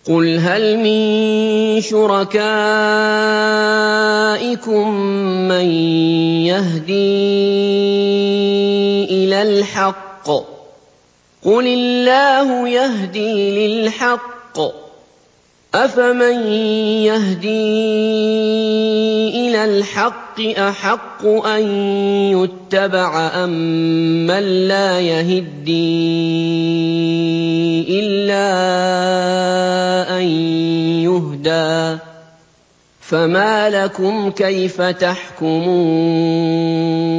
قُلْ هَلْ مِن شُرَكَائِكُم مَّن يَهْدِي إِلَى الْحَقِّ ۚ قُلِ اللَّهُ يَهْدِي لِلْحَقِّ ۗ أَفَمَن يَهْدِي إِلَى الْحَقِّ أَحَقُّ أَن يُتَّبَعَ أَمَّن لَّا يَهِدِّي إِلَّا أَن يُهْدَىٰ ۖ فَمَا لَكُمْ كَيْفَ تَحْكُمُونَ